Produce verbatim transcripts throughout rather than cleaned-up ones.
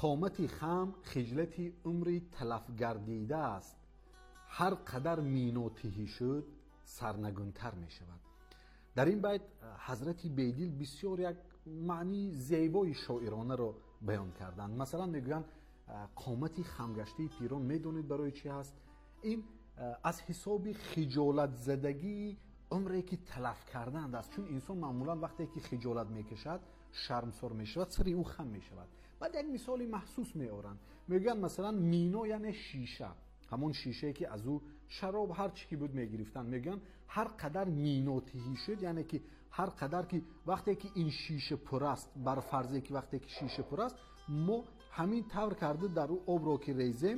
قامتی خم خجلتی عمری تلف گردیده است، هر قدر مینوتهی شد سرنگونتر می شود. در این بیت حضرت بیدل بسیار یک معنی زیبای شاعرانه رو بیان کردند. مثلا میگویند قامتی خمگشته پیران میدونید برای چی هست؟ این از حساب خجالت زدگی عمری که تلف کردند است. چون انسان معمولا وقتی که خجالت میکشد شرمسار میشود، سری او خم میشود. بعد یک مثال محسوس میارن، میگن مثلا مینا یعنی شیشه، همون شیشه که از او شراب هر چی که بود میگرفتن. میگن هر قدر مینوتهی شد، یعنی که هر قدر که وقتی که این شیشه پر است، بر فرضی که وقتی که شیشه پر است ما همین طور کرده در او آب رو که ریزیم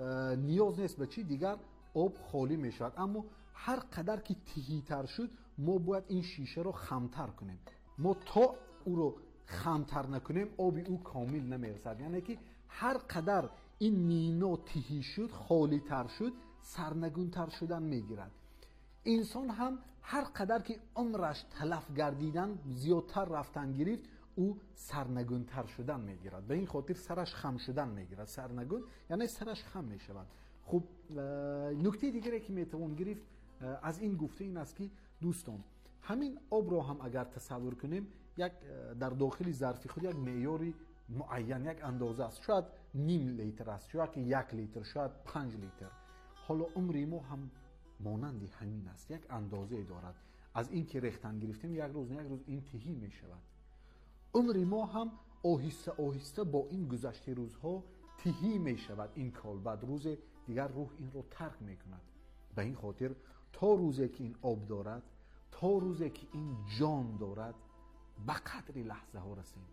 نیاز نیست به چی دیگر، آب خالی می شود. اما هر قدر که تهی تر شد ما باید این شیشه رو خمتر کنیم. ما تا او رو خمتر نکنیم آبی او کامل نمیرسد. یعنی که هر قدر این مینا تهی شد، خالی تر شد، سرنگون تر شدن میگیرد. انسان هم هر قدر که عمرش تلف گردیدن زیادتر رفتن گرفت او سرنگون تر شدن میگیرد. به این خاطر سرش خم شدن میگیرد. سرنگون یعنی سرش خم میشود. خب نکته دیگری که میتوان گرفت از این گفته این است که دوستان همین آب رو هم اگر تصور کنیم یک در داخل ظرف خود یک معیاری معین، یک اندازه است، شاید نیم لیتر است، شاید یک لیتر، شاید پنج لیتر. حالا عمر ما هم مانند همین است، یک اندازه دارد. از این که ریختن گرفتیم یک روز نه یک روز این تهی می شود. عمر ما هم آهسته آهسته با این گذشته روزها تهی می شود. این کال بعد روز دیگر روح این رو ترک می کند. به این خاطر تا روزی که این آب دارد، تا روزی که این جان دارد، به قدر لحظه ها رسیم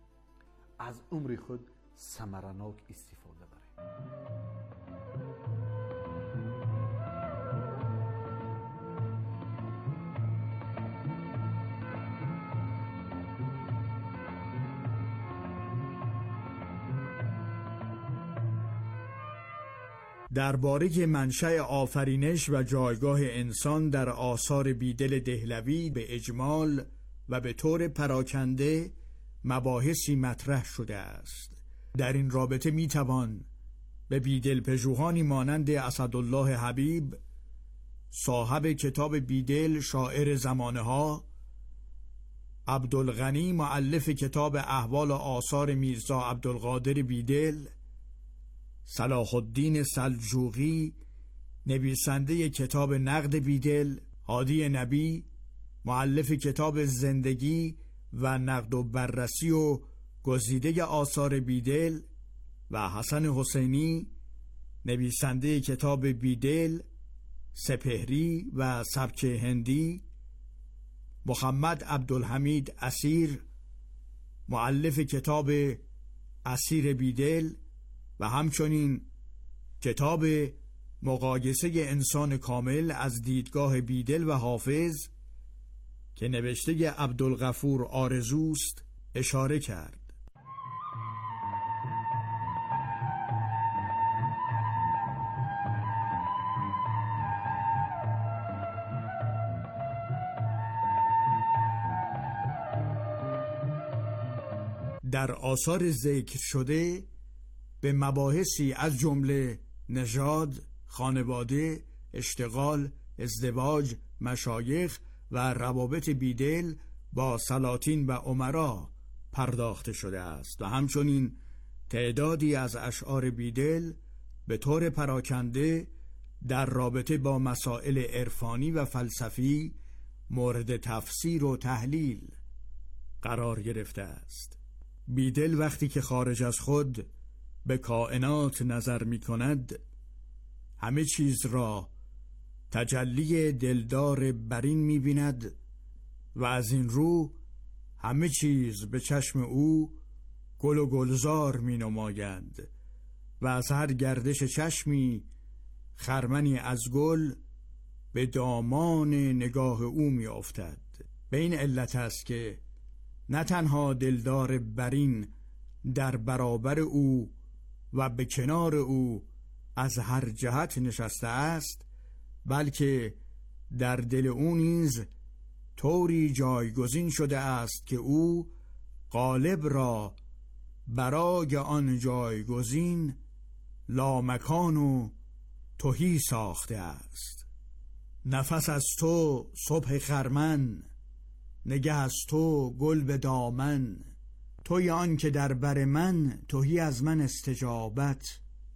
از عمر خود ثمرناک استفاده بریم. درباره منشأ آفرینش و جایگاه انسان در آثار بیدل دهلوی به اجمال و به طور پراکنده مباحثی مطرح شده است. در این رابطه میتوان به بیدل پژوهانی مانند اسدالله حبیب، صاحب کتاب بیدل شاعر زمانه ها، عبدالغنی مؤلف کتاب احوال و آثار میرزا عبدالقادر بیدل، صلاح الدین سلجوقی نویسنده کتاب نقد بیدل، هادی نبی مؤلف کتاب زندگی و نقد و بررسی و گزیده آثار بیدل و حسن حسینی نویسنده کتاب بیدل، سپهری و سبک هندی، محمد عبدالحمید اسیر مؤلف کتاب اسیر بیدل و همچنین کتاب مقایسه انسان کامل از دیدگاه بیدل و حافظ که نوشته عبدالغفور آرزوست اشاره کرد. در آثار ذکر شده به مباحثی از جمله نژاد، خانواده، اشتغال، ازدواج، مشایخ و روابط بیدل با سلاطین و امرا پرداخته شده است و همچنین تعدادی از اشعار بیدل به طور پراکنده در رابطه با مسائل عرفانی و فلسفی مورد تفسیر و تحلیل قرار گرفته است. بیدل وقتی که خارج از خود به کائنات نظر می کند همه چیز را تجلی دلدار برین می بیند و از این رو همه چیز به چشم او گل و گلزار می نمایند و از هر گردش چشمی خرمنی از گل به دامان نگاه او می افتد. به این علت است که نه تنها دلدار برین در برابر او و به کنار او از هر جهت نشسته است، بلکه در دل او نیز طوری جایگزین شده است که او قالب را برای آن جایگزین لامکان و تهی ساخته است. نفس از تو صبح خرمن، نگه از تو گل به دامن، توی آن که در بر من تهی از من استجابت.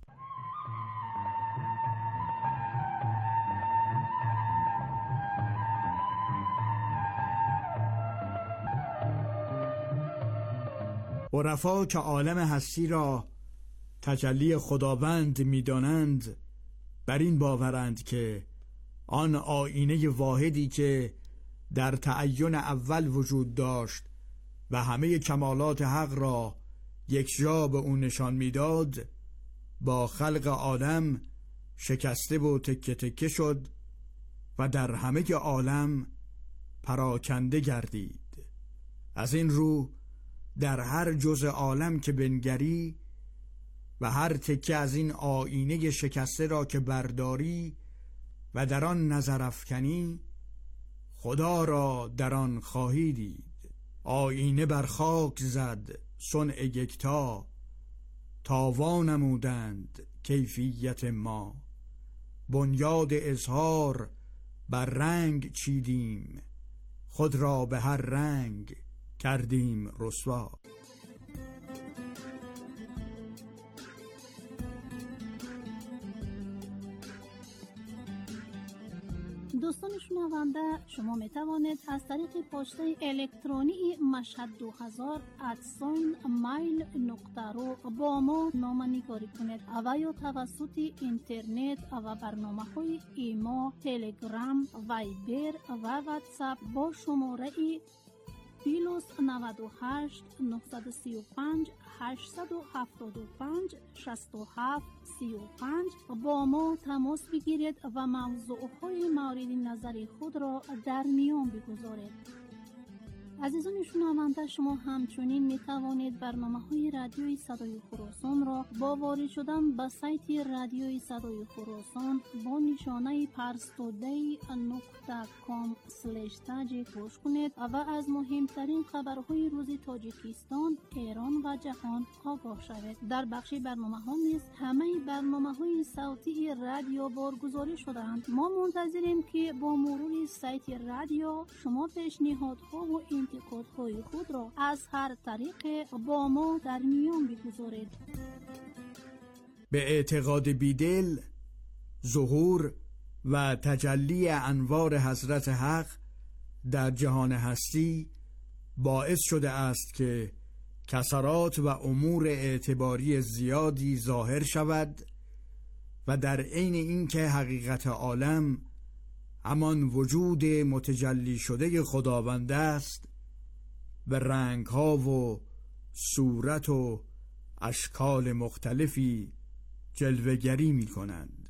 عرفا که عالم هستی را تجلی خداوند می‌دانند، بر این باورند که آن آینه واحدی که در تعین اول وجود داشت و همه کمالات حق را یک جا به او نشان می‌داد، با خلق عالم شکسته و تکه تکه شد و در همه عالم پراکنده گردید. از این رو در هر جزء عالم که بنگری و هر تکه از این آینه شکسته را که برداری و در آن نظر افکنی، خدا را در آن خواهی دید. آینه بر خاک زد صنع یکتا، تاوان نمودند کیفیت ما. بنیاد اظهار بر رنگ چیدیم، خود را به هر رنگ کردیم رسوا. دوستان شنونده، شما می توانید از طریق پسته الکترونی مشهد دو هزار ادساین مایل نقطه رو با ما نامه‌نگاری کنید و یا توسط اینترنت و برنامه های ایما، تلگرام، وایبر و واتساپ با شماره پلاس نود و هشت نهصد و سی و پنج هشتصد و هفتاد و پنج شصت و هفت سی و پنج با ما تماس بگیرید و موضوعهای مورد نظر خود را در میان بگذارید. عزیزان شنونده، شما همچنین می توانید برنامه های رادیوی صدای خراسان را با وارد شدن به سایت رادیوی صدای خراسان با نشانه پرستودی نقطه کام سلش تاج گوش کنید و از مهمترین خبرهای روز تاجیکستان، ایران و جهان آگاه شوید. در بخش برنامه ها نیز همه برنامه های صوتی رادیو بارگذاری شدند. ما منتظریم که با مرور سایت رادیو شما پیشنهادها و انتقادهای خود را از هر طریق با ما در میان بگذارید. به اعتقاد بیدل، ظهور و تجلی انوار حضرت حق در جهان هستی باعث شده است که کسرات و امور اعتباری زیادی ظاهر شود و در عین اینکه حقیقت عالم همان وجود متجلی شده خداوند است، به رنگ‌ها و صورت و اشکال مختلفی جلوه‌گری می‌کنند.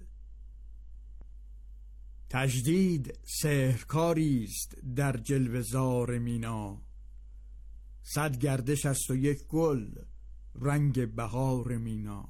تجدید سحرکاری است در جلوه‌زار مینا، صد گردش است و یک گل رنگ بهار مینا.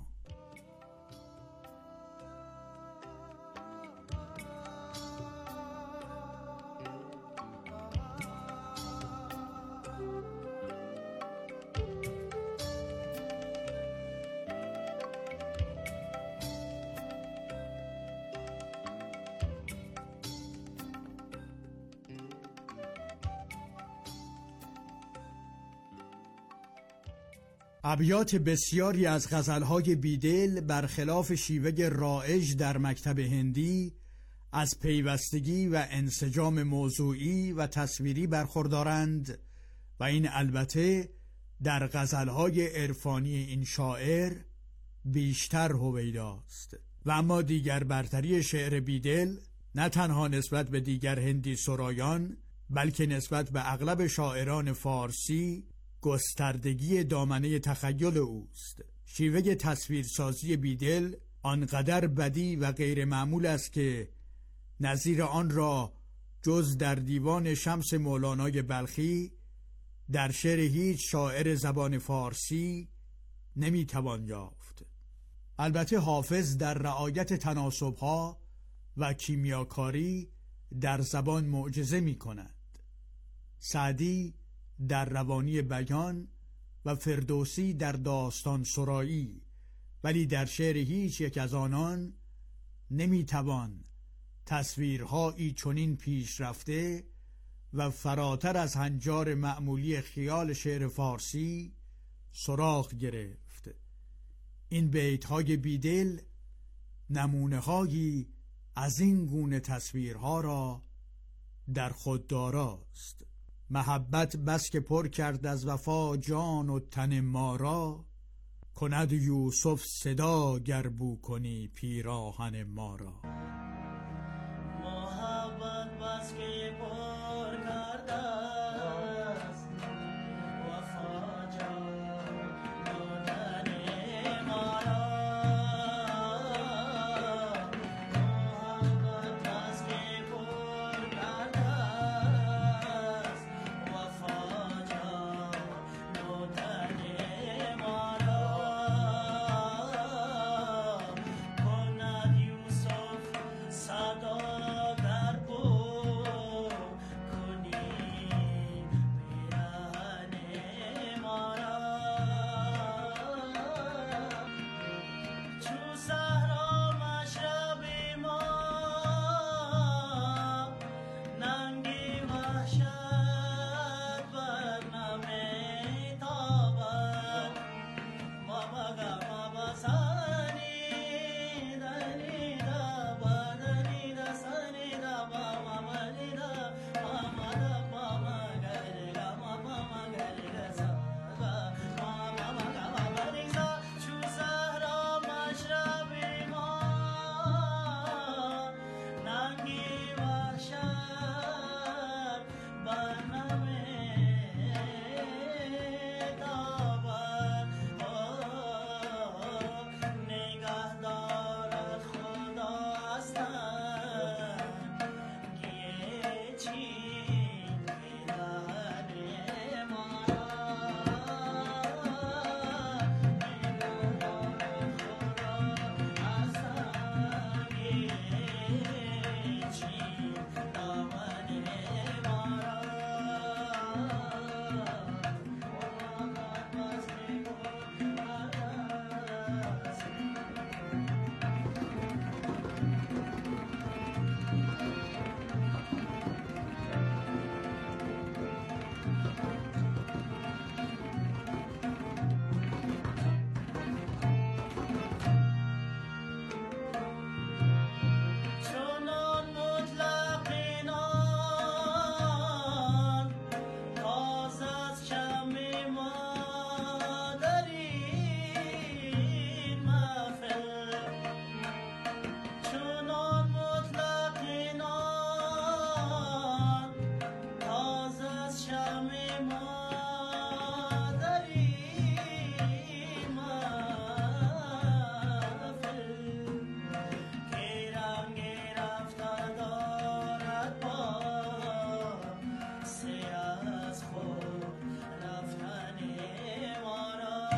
ابیات بسیاری از غزلهای بیدل برخلاف شیوه رایج در مکتب هندی از پیوستگی و انسجام موضوعی و تصویری برخوردارند و این البته در غزلهای عرفانی این شاعر بیشتر هویداست. و اما دیگر برتری شعر بیدل نه تنها نسبت به دیگر هندی سرایان بلکه نسبت به اغلب شاعران فارسی گستردگی دامنه تخیل اوست. شیوه تصویرسازی بیدل آنقدر بدی و غیر معمول است که نظیر آن را جز در دیوان شمس مولانای بلخی در شعر هیچ شاعر زبان فارسی نمیتوان یافت. البته حافظ در رعایت تناسب‌ها و کیمیاکاری در زبان معجزه می کند. سعدی در روانی بیان و فردوسی در داستان سرایی، ولی در شعر هیچ یک از آنان نمیتوان تصویرهایی چنین پیش رفته و فراتر از هنجار معمولی خیال شعر فارسی سراغ گرفت. این بیت‌های بیدل نمونه‌هایی از این گونه تصویرها را در خود داراست. محبت بس که پر کرد از وفا جان و تن ما را، کند یوسف صدا گر بو کنی پیراهن ما را. محبت بس که پر کرد است وفا جان و تن ما را، محبت بس که پر کرد است وفا جان و تن ما را، کند یوسف صدا در بو کنی پیراهن ما را، چو صحرا مشرب ما ننگی وحشت بر نمی تابد، ما بگم ما بسانی دنی دا بدنی دا سنی دا با ما ملی دا ما ما دا با ما گلی دا ما با ما گلی دا سادا ما ما ما گا ما بلی دا، چو صحرا مشرب ما ننگی وحشت بر نمی تابد، نگه دارد خدا هستن گیه چین پیراهن ما را، نگه دارد خدا هستن گیه چین دامن ما را، محبت بس که پر کرد است چنان مطلق اینان باز از شمع ما در این محفل، چنان مطلق اینان باز از شمع ما در این محفل، که رنگ رفته دارد با سه از خود رفتن ما را،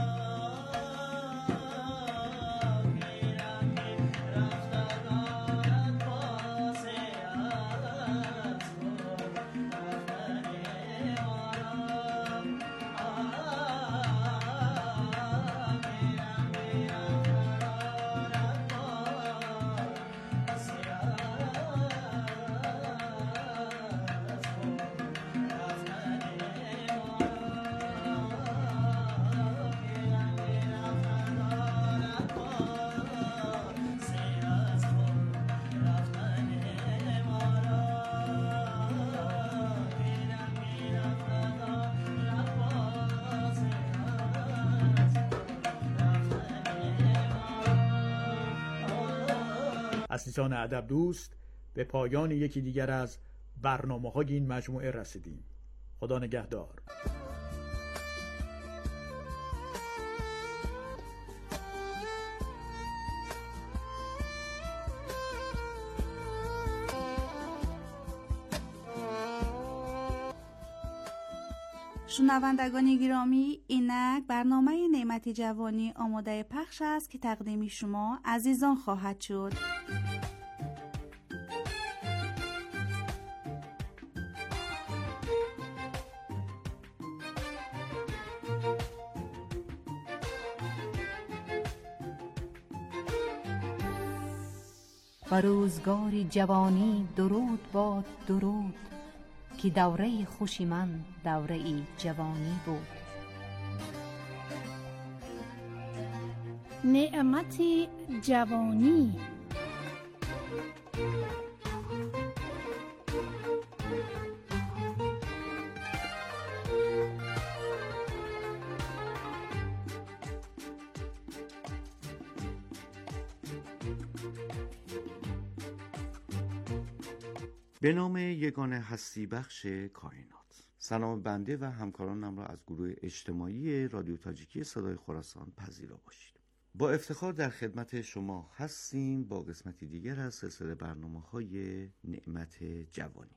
که رنگ رفته دارد با سه از خود رفتن ما را، عزیزان ادب دوست، به پایان یکی دیگر از برنامه‌های این مجموعه رسیدیم. خدا نگهدار. شنوندگان گرامی، اینک برنامه نعمت جوانی آماده پخش است که تقدیم شما عزیزان خواهد شد. و روزگاری جوانی درود باد درود، که دوره خوشی من دوره جوانی بود. نعمت جوانی. به نام یگانه هستی بخش کائنات. سلام بنده و همکارانم را از گروه اجتماعی رادیو تاجیکی صدای خراسان پذیرا باشید. با افتخار در خدمت شما هستیم با قسمتی دیگر از سلسله برنامه‌های نعمت جوانی.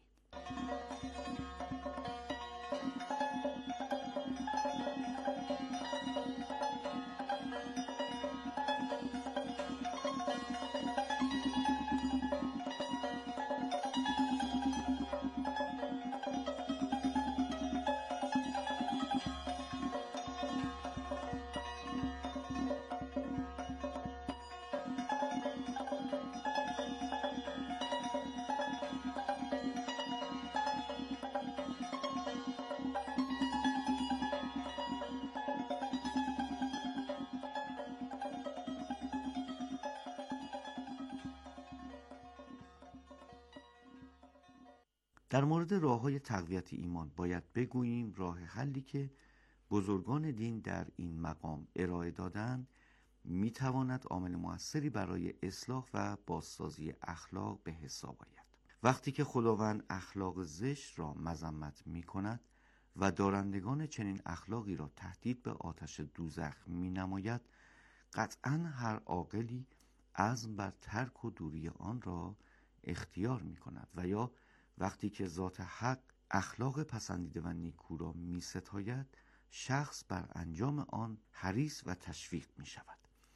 در مورد راه‌های تقویت ایمان باید بگوییم راه حلی که بزرگان دین در این مقام ارائه دادند میتواند عامل مؤثری برای اصلاح و بازسازی اخلاق به حساب آید. وقتی که خداوند اخلاق زشت را مذمت میکند و دارندگان چنین اخلاقی را تهدید به آتش دوزخ مینماید، قطعاً هر عاقلی عزم بر ترک و دوری آن را اختیار میکند و یا وقتی که ذات حق اخلاق پسندیده و نیکو را می ستاید، شخص بر انجام آن حریص و تشویق می شود.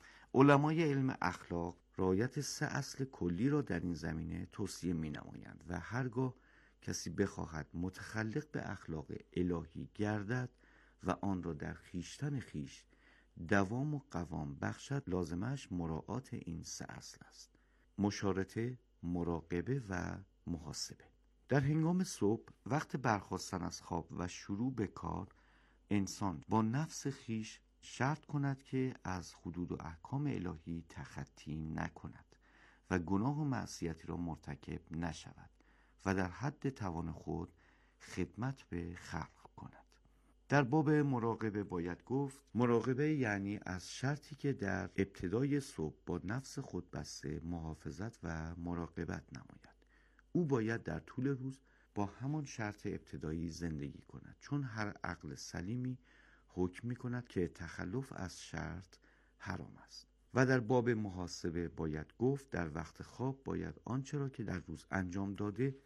علمای علم اخلاق رعایت سه اصل کلی را در این زمینه توصیه می نمایند و هرگاه کسی بخواهد متخلق به اخلاق الهی گردد و آن را در خیشتن خیش دوام و قوام بخشد، لازمش مراعات این سه اصل است: مشارطه، مراقبه و محاسبه. در هنگام صبح وقت برخاستن از خواب و شروع به کار، انسان با نفس خیش شرط کند که از حدود و احکام الهی تخطی نکند و گناه و معصیتی را مرتکب نشود و در حد توان خود خدمت به خلق کند. در باب مراقبه باید گفت مراقبه یعنی از شرطی که در ابتدای صبح با نفس خود بسته محافظت و مراقبت نماید. او باید در طول روز با همان شرط ابتدایی زندگی کند، چون هر عقل سلیمی حکم می کند که تخلف از شرط حرام است. و در باب محاسبه باید گفت در وقت خواب باید آنچه را که در روز انجام داده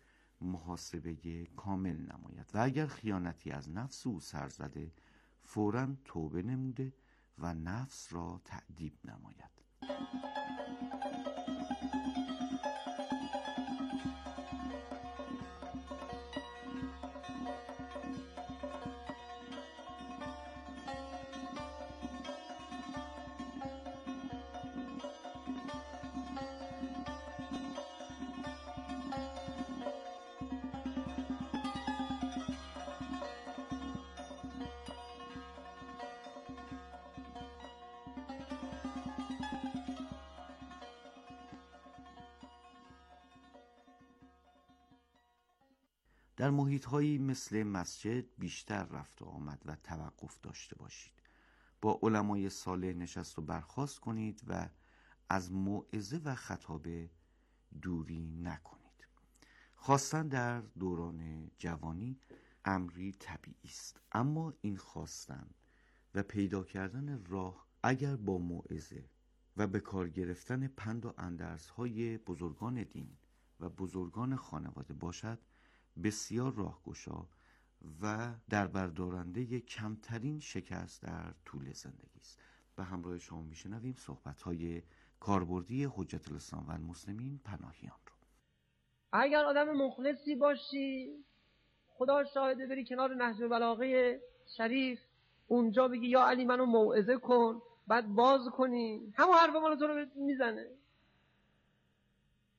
محاسبه کامل نماید و اگر خیانتی از نفس او سر زده فوراً توبه نموده و نفس را تأدیب نماید. در محیط‌هایی مثل مسجد بیشتر رفت و آمد و توقف داشته باشید. با علمای صالح نشست و برخاست کنید و از موعظه و خطابه دوری نکنید. خواستن در دوران جوانی امری طبیعی است، اما این خواستن و پیدا کردن راه اگر با موعظه و به کار گرفتن پند و اندرزهای بزرگان دین و بزرگان خانواده باشد، بسیار راهگشا و در بردارنده کمترین شکست در طول زندگی است. به همراه شما میشنویم صحبت‌های کاربردی حجت الاسلام و المسلمین پناهیان رو. اگر آدم مخلصی باشی، خدا شاهده، بری کنار نهج البلاغه شریف اونجا بگی یا علی منو موعظه کن، بعد باز کنی، همون حرف مال تو رو میزنه.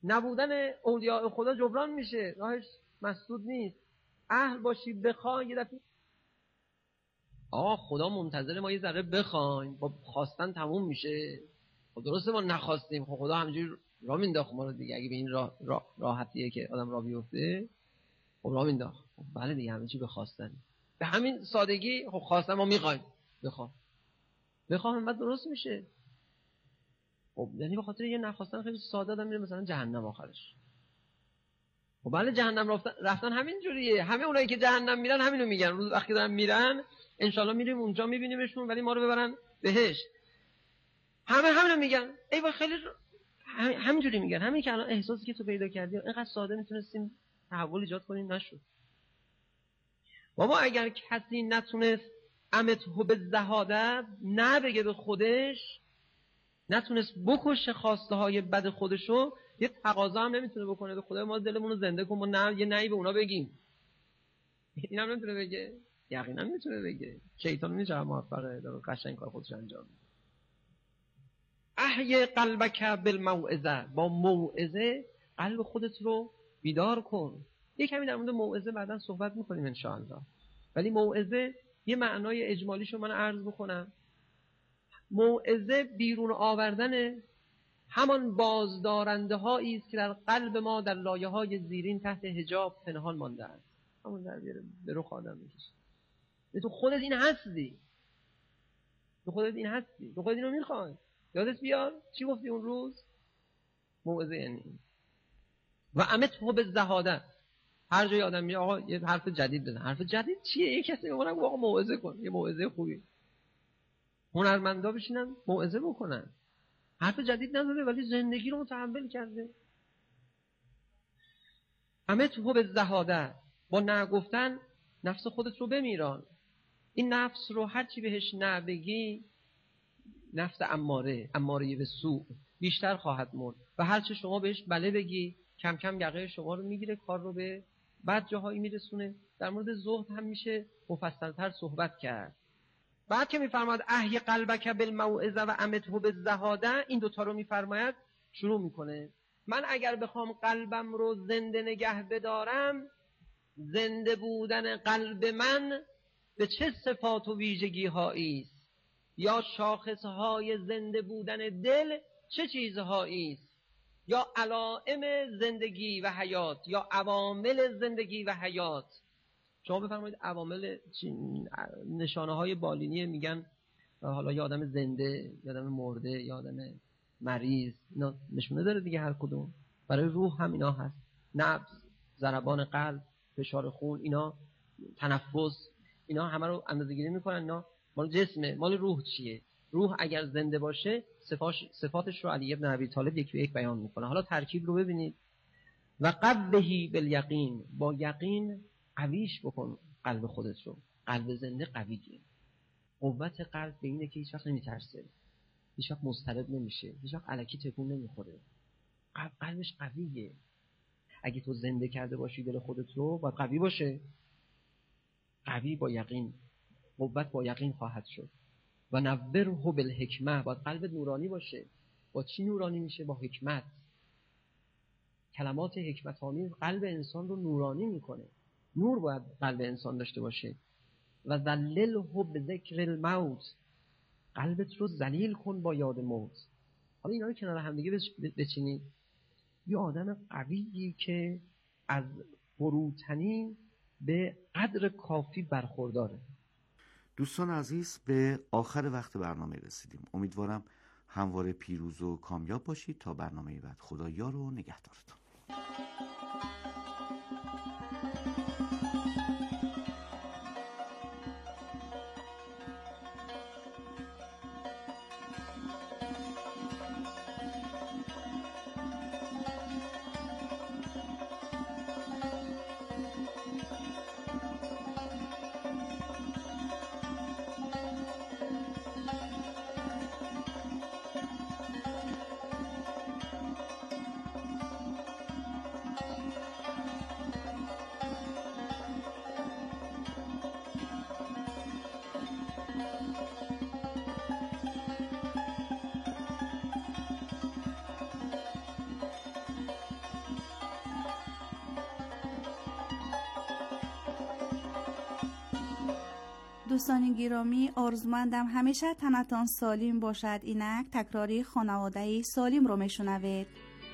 نبودن اولیاء خدا جبران میشه، راهش مسدود نیست. اهل باشی بخوای یه دفعه آقا خدا منتظر ما یه ذره بخوایم، با خواستن تموم میشه. خب درسته ما نخواستیم، خب خدا همینجوری راه مینداخت ما رو دیگه. اگه به این راه را، راحتیه که آدم راه بیفته، خب راه مینداخت. خب بله دیگه، همه چی به خواستن، به همین سادگی. خب خواستن ما میخوایم، بخوام بخوام بعد درست میشه. خب یعنی به خاطر یه نخواستن خیلی ساده آدم میره مثلا جهنم آخرش. خب بله جهنم رفتن رفتن همین جوریه. همه اونایی که جهنم میرن همینو میگن. روز وقتی دارن میرن انشالله میریم اونجا میبینیمشون، ولی ما رو ببرن بهشت. همه همینو میگن. ای وای خیلی هم... همینجوری میگن. همین که الان احساسی که تو پیدا کردی اینقدر ساده میتونستیم تحول ایجاد کنیم، نشد. بابا اگر کسی نتونست امته به زهاده، نه بگه به خودش، نتونست بکشه خواسته های بد خودشو، یه تقاضا هم نمیتونه بکنه به خدا ما دلمون رو زنده کن، ما نه یه نهی به اونا بگیم. این هم نمیتونه بگه، یقینا نمیتونه بگه. شیطان میشه موفقه داره قشنگ کار خودش انجام میده. احی قلبک بالموعظه، با موعظه قلب خودت رو بیدار کن. یک کمی در مورد موعظه بعدا صحبت میکنیم ان شاء الله، ولی موعظه یه معنای اجمالیشو من عرض بکنم. موعظه بیرون آوردن همان بازدارنده هایی است که در قلب ما در لایه های زیرین تحت حجاب پنهان مانده است. همون در به رخ آدم میکشه. تو خودت این هستی، تو خودت این هستی، تو خودت اینو میخوای. یادت بیار چی گفتی اون روز؟ موعظه یعنی و امته به زهاده. هر جای آدم میگه آقا یه حرف جدید بزن. حرف جدید چیه؟ یه کسی میگه آقا موعظه کن، یه موعظه خوبی. هنرمندا بشینن موعظه بکنن. حرف جدید نزده ولی زندگی رو متحول کرده. امته به زهاده، با نه گفتن نفس خودت رو بمیران. این نفس رو هر چی بهش نه بگی، نفس اماره، اماره به سوء، بیشتر خواهد مرد. و هر چی شما بهش بله بگی، کم کم یقه شما رو میگیره، کار رو به بد جاهایی میرسونه. در مورد زهد هم میشه مفصل‌تر صحبت کرد. بعد که میفرماید احی قلبک بالموعظه و امته بالزهاده، این دوتا رو میفرماید، شروع میکنه من اگر بخوام قلبم رو زنده نگه بدارم، زنده بودن قلب من به چه صفات و ویژگی هایی است، یا شاخص های زنده بودن دل چه چیزهایی است، یا علائم زندگی و حیات، یا عوامل زندگی و حیات. شما بفرمایید عوامل نشانه های بالینی میگن حالا یا آدم زنده، یا آدم مرده، یا آدم مریض، اینا نشونه داره دیگه هر کدوم. برای روح هم اینا هست، نبض، ضربان قلب، فشار خون، اینا تنفس، اینا همه رو اندازه‌گیری میکنن. اینا مال جسمه. مال روح چیه؟ روح اگر زنده باشه صفاش صفاتش رو علی ابن ابی طالب یک به یک بیان میکنه. حالا ترکیب رو ببینید. و قوهی بالیقین، با یقین قویش بکن قلب خودت رو. قلب زنده قویه. قوت قلب به اینه که هیچ وقت نمیترسه، هیچ وقت مضطرب نمیشه، هیچ وقت الکی تکون نمیخوره. قلب قلبش قویه. اگه تو زنده کرده باشی دل خودت رو، باید قوی باشه. قوی با یقین، قوت با یقین خواهد شد. و نوره بالحکمه، باید قلب نورانی باشه. با چی نورانی میشه؟ با حکمت. کلمات حکمت آمیز قلب انسان رو نورانی میکنه. نور باید قلب انسان داشته باشه. و ذلله بذکر الموت، قلبت رو ذلیل کن با یاد موت. حالا اینا رو کنار هم دیگه بچینید. یه آدم قویی که از فروتنی به قدر کافی برخورداره. دوستان عزیز، به آخر وقت برنامه رسیدیم. امیدوارم همواره پیروز و کامیاب باشید. تا برنامه بعد، خدا یار و نگهدارتون. دوستان گرامی، آرزومندم همیشه تنتان سالم باشد. اینک تکراری خانواده سالم رو میشنوید.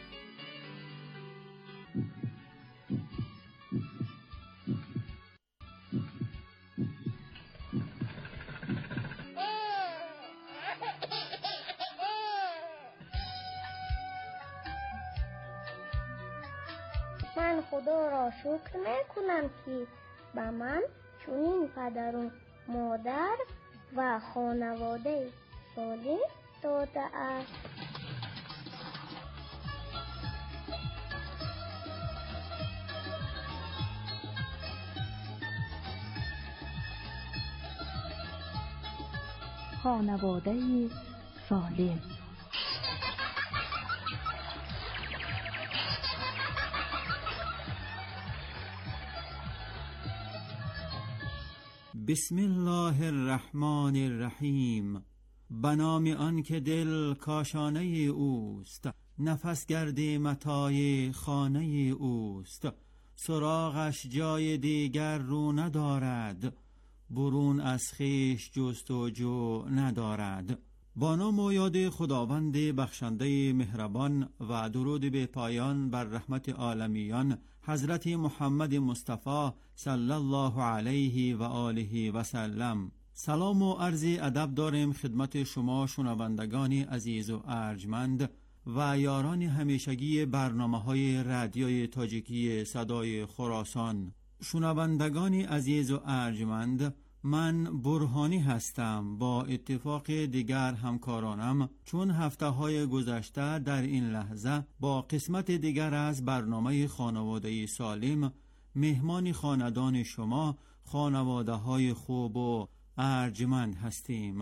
من خدا را شکر میکنم که به من چنین پدر و مادر و خانواده سالم داده است. خانواده سالم. بسم الله الرحمن الرحیم. به نام آن که دل کاشانه اوست، نفس گرد متاع خانه اوست. سراغش جای دیگر رو ندارد، برون از خویش جستجو ندارد. با نام و یاد خداوند بخشنده مهربان و درود به پایان بر رحمت عالمیان حضرت محمد مصطفی صلی الله علیه و آله و سلم. سلام و عرض ادب داریم خدمت شما شنوندگان عزیز و ارجمند و یاران همیشگی برنامه‌های رادیوی تاجیکی صدای خراسان. شنوندگان عزیز و ارجمند، من برهانی هستم. با اتفاق دیگر همکارانم چون هفته های گذشته در این لحظه با قسمت دیگر از برنامه خانواده سالم مهمان خاندان شما خانواده های خوب و ارجمند هستیم.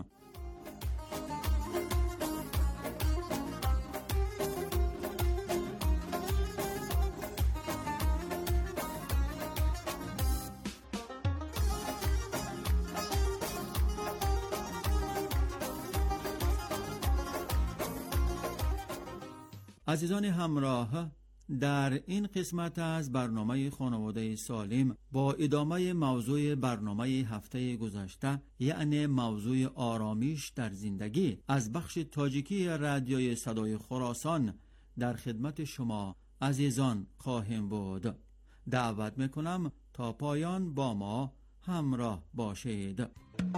عزیزان همراه، در این قسمت از برنامه خانواده سالم با ادامه موضوع برنامه هفته گذشته، یعنی موضوع آرامش در زندگی، از بخش تاجیکی رادیوی صدای خراسان در خدمت شما عزیزان خواهیم بود. دعوت میکنم تا پایان با ما همراه باشید.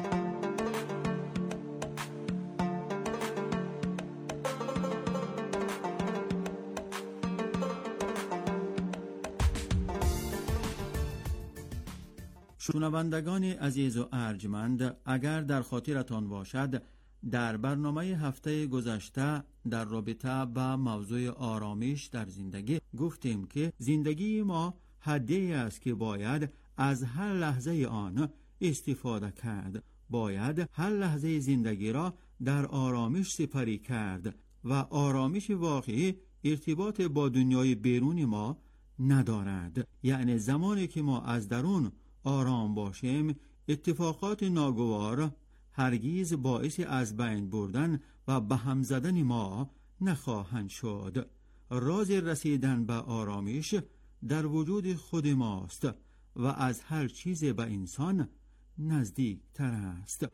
شنوندگان عزیز و ارجمند، اگر در خاطرتان باشد در برنامه هفته گذشته در رابطه با موضوع آرامش در زندگی گفتیم که زندگی ما هدیه‌ای است که باید از هر لحظه آن استفاده کرد. باید هر لحظه زندگی را در آرامش سپری کرد و آرامش واقعی ارتباط با دنیای بیرون ما ندارد. یعنی زمانی که ما از درون آرام باشیم، اتفاقات ناگوار هرگز باعث از بین بردن و به هم زدن ما نخواهند شد. راز رسیدن به آرامش در وجود خود ماست و از هر چیز به انسان نزدیک تر است.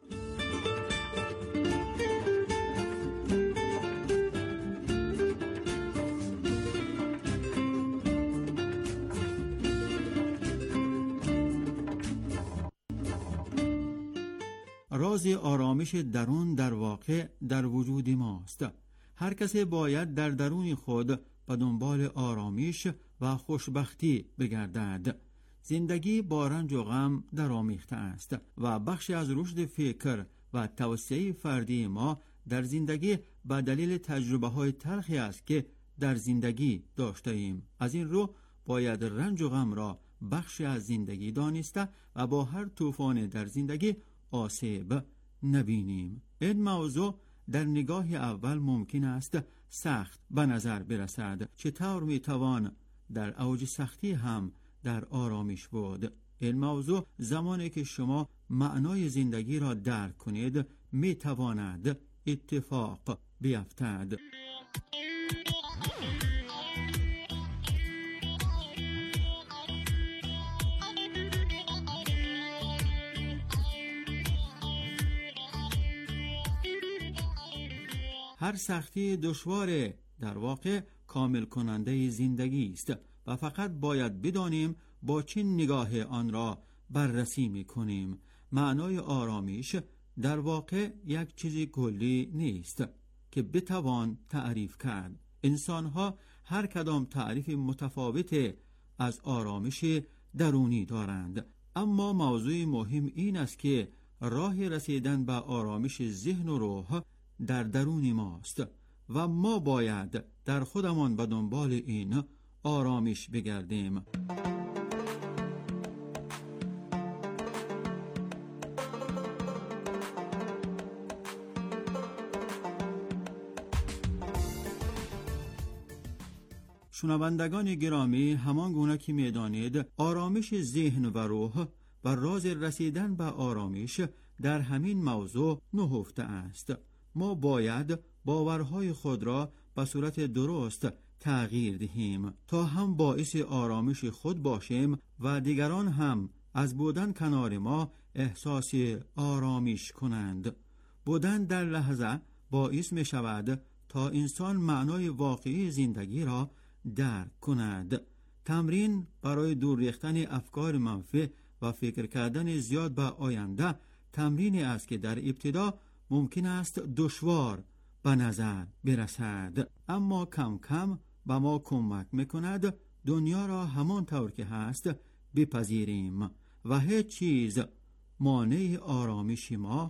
راز آرامش درون در واقع در وجود ماست. هر کسی باید در درون خود به دنبال آرامش و خوشبختی بگردد. زندگی با رنج و غم درآمیخته است و بخشی از رشد فکر و توسعه فردی ما در زندگی به دلیل تجربه های تلخی است که در زندگی داشته ایم. از این رو باید رنج و غم را بخشی از زندگی دانسته و با هر طوفان در زندگی آسیب نبینیم. این موضوع در نگاه اول ممکن است سخت به نظر برسد. چطور میتوان در اوج سختی هم در آرامش بود؟ این موضوع زمانی که شما معنای زندگی را درک کنید میتواند اتفاق بیفتد. هر سختی دشوار در واقع کامل کننده زندگی است و فقط باید بدانیم با چه نگاه آن را بررسی می‌کنیم. معنای آرامش در واقع یک چیز کلی نیست که بتوان تعریف کرد. انسان‌ها هر کدام تعریف متفاوت از آرامش درونی دارند، اما موضوع مهم این است که راه رسیدن به آرامش ذهن و روح در درون ماست و ما باید در خودمان به دنبال این آرامش بگردیم. شنوندگان گرامی، همان گونه که می‌دانید آرامش ذهن و روح و راز رسیدن به آرامش در همین موضوع نهفته است. ما باید باورهای خود را به صورت درست تغییر دهیم تا هم باعث آرامش خود باشیم و دیگران هم از بودن کنار ما احساس آرامش کنند. بودن در لحظه باعث می شود تا انسان معنای واقعی زندگی را درک کند. تمرین برای دور ریختن افکار منفی و فکر کردن زیاد به آینده تمرینی است که در ابتدا ممکن است دشوار به نظر برسد، اما کم کم به ما کمک میکند دنیا را همان طور که هست بپذیریم و هیچ چیز مانع آرامش ما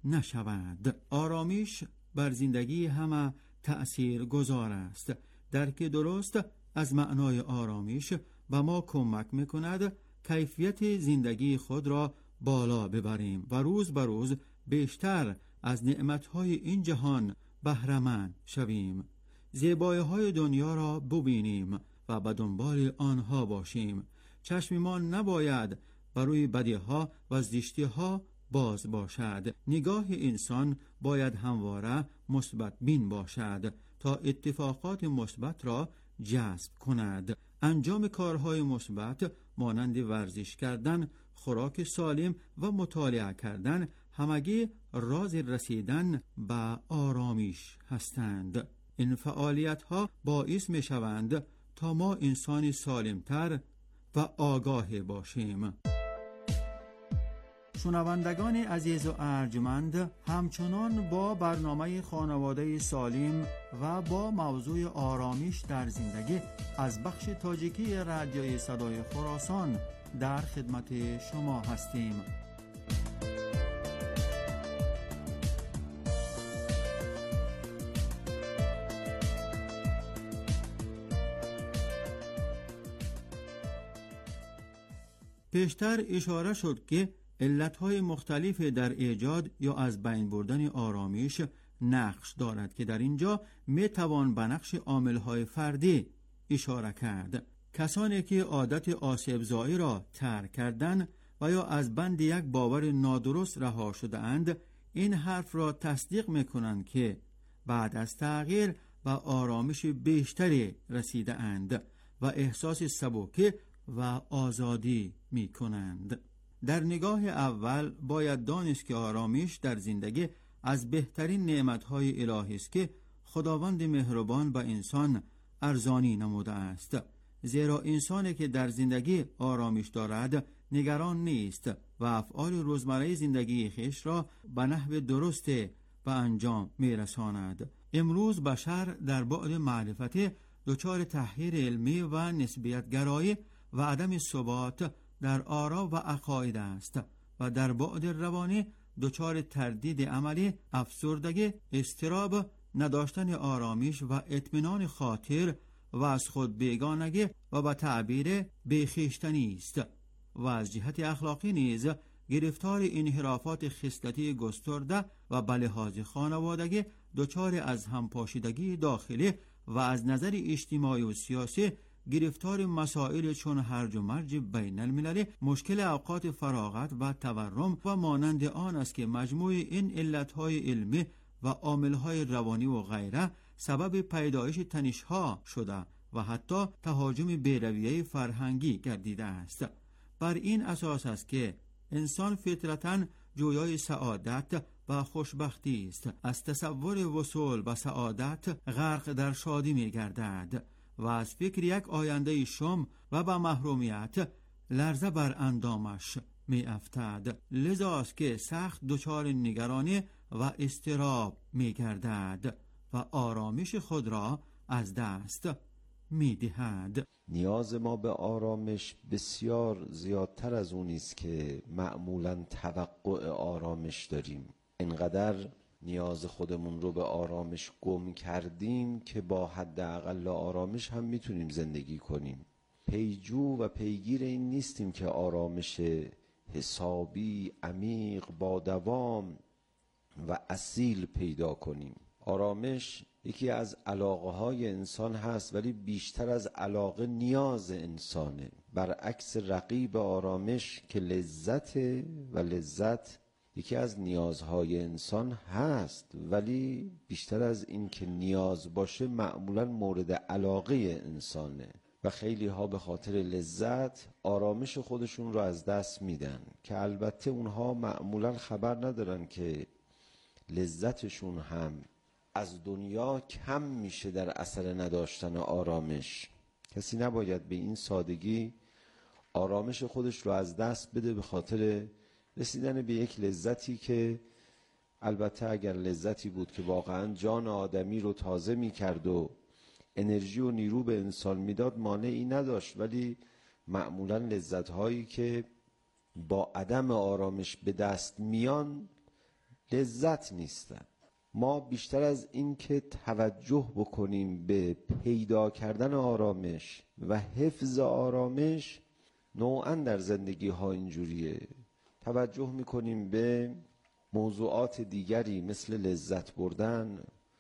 نشود. آرامش بر زندگی همه تأثیر گذار است. درک درست از معنای آرامش به ما کمک میکند کیفیت زندگی خود را بالا ببریم و روز به روز بیشتر از نعمتهای این جهان بهره‌مند شویم. زیبایی‌های دنیا را ببینیم و به دنبال آنها باشیم. چشممان نباید برای بدیها و زشتی‌ها باز باشد. نگاه انسان باید همواره مثبت بین باشد تا اتفاقات مثبت را جذب کند. انجام کارهای مثبت مانند ورزش کردن، خوراک سالم و مطالعه کردن همگی راز رسیدن به آرامش هستند. این فعالیت‌ها باعث می شوند تا ما انسانی سالمتر و آگاه باشیم. شنوندگان عزیز و ارجمند، همچنان با برنامه خانواده سالم و با موضوع آرامش در زندگی از بخش تاجیکی رادیوی صدای خراسان در خدمت شما هستیم. پیشتر اشاره شد که علتهای مختلف در ایجاد یا از بین بردن آرامش نقش دارد که در اینجا می توان به نقش عاملهای فردی اشاره کرد. کسانی که عادت آسیب‌زایی را ترک کردن و یا از بند یک باور نادرست رها شده اند، این حرف را تصدیق می کنند که بعد از تغییر به آرامش بیشتری رسیده اند و احساس سبکی و آزادی می کنند. در نگاه اول باید دانست که آرامش در زندگی از بهترین نعمتهای الهی است که خداوند مهربان به انسان ارزانی نموده است. زیرا انسانی که در زندگی آرامش دارد نگران نیست و افعال روزمره زندگی خویش را به نحو درست به انجام میرساند. امروز بشر در بعد معرفتی دچار تحیر علمی و نسبیت گرایی و عدم ثبات در آرا و عقاید است و در بعد روانی دچار تردید عملی، افسردگی، اضطراب، نداشتن آرامش و اطمینان خاطر و از خود بیگانگی و به تعبیر بیخیشتنی است و از جهت اخلاقی نیز گرفتار انحرافات خصلتی گسترده و به لحاظ خانوادگی دچار از همپاشیدگی داخلی و از نظر اجتماعی و سیاسی گرفتار مسائل چون هرج و مرج بین المللی، مشکل اوقات فراغت و تورم و مانند آن است که مجموع این علتهای علمی و عاملهای روانی و غیره سبب پیدایش تنش‌ها شده و حتی تهاجم بی‌رویه فرهنگی گردیده است. بر این اساس است که انسان فطرتاً جویای سعادت و خوشبختی است. از تصور وصول و سعادت غرق در شادی می گردد و از فکر یک آینده شوم و با محرومیت لرزه بر اندامش می افتد. لذاست که سخت دچار نگرانی و اضطراب می گردد و آرامش خود را از دست می دهد. نیاز ما به آرامش بسیار زیادتر از اون است که معمولاً توقع آرامش داریم. اینقدر نیاز خودمون رو به آرامش گم کردیم که با حداقل آرامش هم میتونیم زندگی کنیم. پیجو و پیگیر این نیستیم که آرامش حسابی، عمیق، با دوام و اصیل پیدا کنیم. آرامش یکی از علاقه های انسان هست، ولی بیشتر از علاقه نیاز انسانه. برعکس رقیب آرامش که لذت و لذت یکی از نیازهای انسان هست، ولی بیشتر از این که نیاز باشه معمولا مورد علاقه انسانه و خیلی ها به خاطر لذت آرامش خودشون رو از دست میدن که البته اونها معمولا خبر ندارن که لذتشون هم از دنیا کم میشه در اثر نداشتن آرامش. کسی نباید به این سادگی آرامش خودش رو از دست بده به خاطر رسیدن به یک لذتی که البته اگر لذتی بود که واقعا جان آدمی رو تازه میکرد و انرژی و نیرو به انسان میداد مانعی نداشت، ولی معمولا لذت هایی که با عدم آرامش به دست میان لذت نیستن. ما بیشتر از این که توجه بکنیم به پیدا کردن آرامش و حفظ آرامش، نوعا در زندگی ها اینجوریه، توجه میکنیم به موضوعات دیگری مثل لذت بردن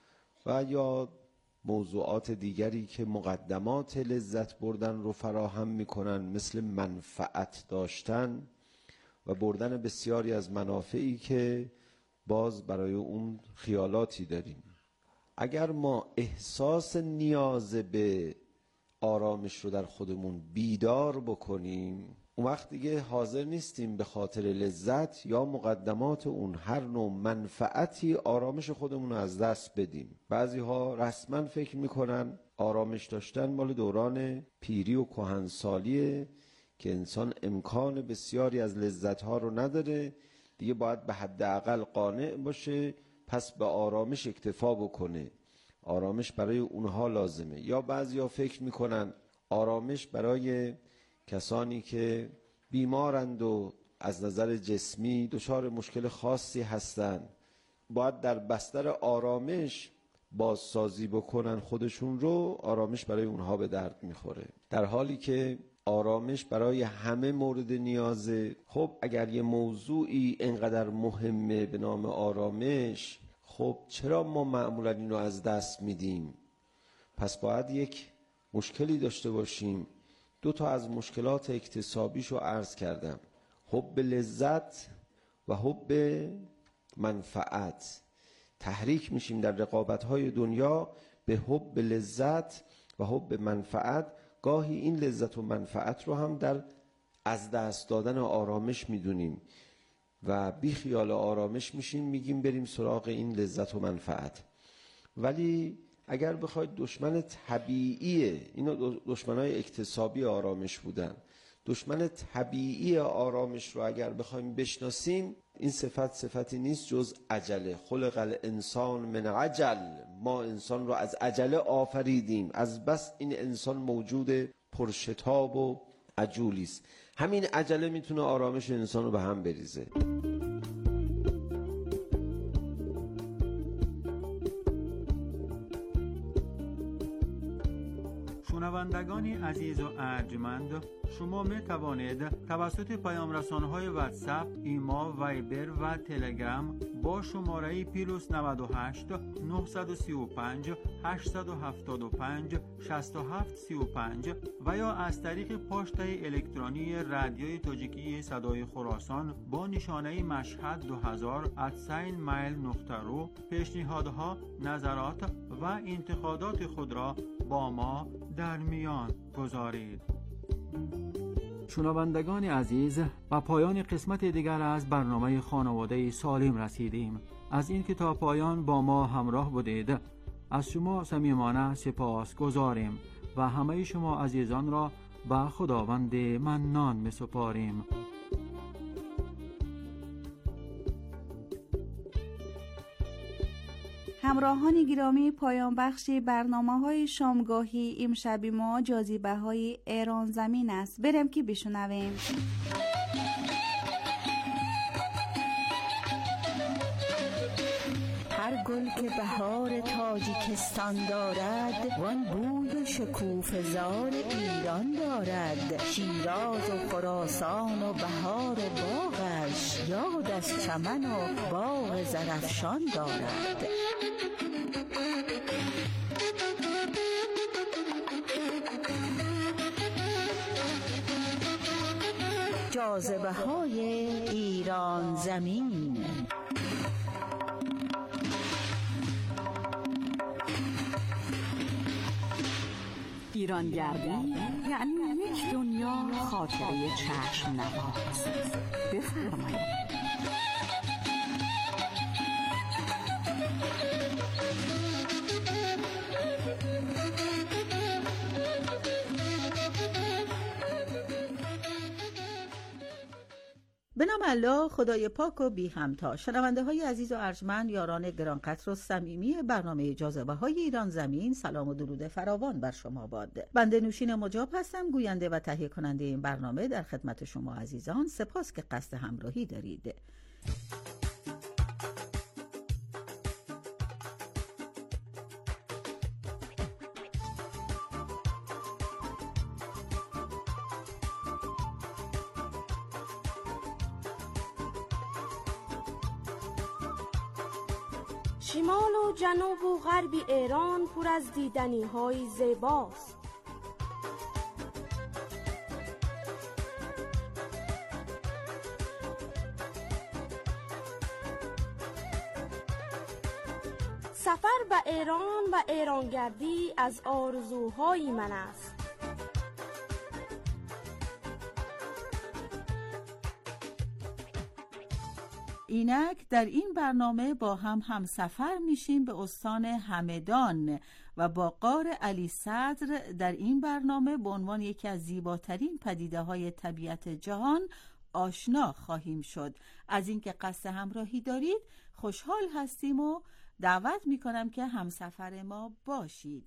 و یا موضوعات دیگری که مقدمات لذت بردن رو فراهم میکنن مثل منفعت داشتن و بردن بسیاری از منافعی که باز برای اون خیالاتی داریم. اگر ما احساس نیاز به آرامش رو در خودمون بیدار بکنیم، اون وقت دیگه حاضر نیستیم به خاطر لذت یا مقدمات اون هر نوع منفعتی آرامش خودمون رو از دست بدیم. بعضی ها رسما فکر میکنن آرامش داشتن مال دوران پیری و کهنسالیه که انسان امکان بسیاری از لذت ها رو نداره، دیگه باید به حداقل قانع باشه، پس به آرامش اکتفا بکنه. آرامش برای اونها لازمه. یا بعضیا فکر میکنن آرامش برای کسانی که بیمارند و از نظر جسمی دچار مشکل خاصی هستند، باید در بستر آرامش بازسازی بکنن خودشون رو، آرامش برای اونها به درد میخوره. در حالی که آرامش برای همه مورد نیازه. خب اگر یه موضوعی اینقدر مهمه به نام آرامش، خب چرا ما معمولا اینو از دست میدیم؟ پس باید یک مشکلی داشته باشیم. دو تا از مشکلات اکتسابیشو عرض کردم، حب لذت و حب منفعت. تحریک میشیم در رقابت‌های دنیا به حب لذت و حب منفعت. گاهی این لذت و منفعت رو هم در از دست دادن آرامش میدونیم و بی خیال آرامش میشیم، میگیم بریم سراغ این لذت و منفعت. ولی اگر بخواید دشمن طبیعیه، اینا دشمنای اکتسابی آرامش بودن، دشمن طبیعی آرامش رو اگر بخوایم بشناسیم، این صفت صفتی نیست جز عجله. خلق الانسان من عجل، ما انسان رو از عجله آفریدیم، از بس این انسان موجود پرشتاب و عجولی است. همین عجله میتونه آرامش انسان رو به هم بریزه. شنوندگان عزیز و ارجمند، شما می توانید توسط پیام رسانه‌های واتساپ، ایما، وایبر و تلگرام با شماره پلاس نود و هشت نه سه پنج هشت هفت پنج شش هفت سه پنج و یا از طریق پست الکترونی رادیوی تاجیکی صدای خراسان با نشانه مشهد دو هزار ات مایل نقطه رو پیشنهادها، نظرات و انتقادات خود را با ما در میان گذارید. شنوندگان عزیز، و پایان قسمت دیگر از برنامه خانواده سالم رسیدیم. از این که تا پایان با ما همراه بودید از شما صمیمانه سپاس گزاریم و همه شما عزیزان را به خداوند منان می‌سپاریم. همراهان گرامی، پایان بخش برنامه‌های شامگاهی امشب ما جاذبه‌های ایران زمین است. بریم که بشنویم. هر گل که بهار تاجیکستان دارد، وان بوی شکوفه زار ایران دارد. شیراز و خراسان و بهار باغش، یاد از چمن و باغ زرفشان دارد. جاذبه‌های ایران زمین. ایرانگردی یعنی یک دنیا خاطره چشم نواز. بفرمایید. به نام الله خدای پاک و بی همتا. شنونده های عزیز و ارجمند، یاران گرانقدر و صمیمی برنامه جاذبه های ایران زمین، سلام و درود فراوان بر شما باد. بنده نوشین مجاب هستم، گوینده و تهیه کننده این برنامه. در خدمت شما عزیزان، سپاس که قصد همراهی دارید. شمال و جنوب و غرب ایران پر از دیدنی های زیباست. سفر به ایران و ایرانگردی از آرزوهای من است. اینک در این برنامه با هم همسفر میشیم به استان همدان و با غار علی صدر در این برنامه به عنوان یکی از زیباترین پدیده های طبیعت جهان آشنا خواهیم شد. از اینکه قصد همراهی دارید خوشحال هستیم و دعوت میکنم که همسفر ما باشید.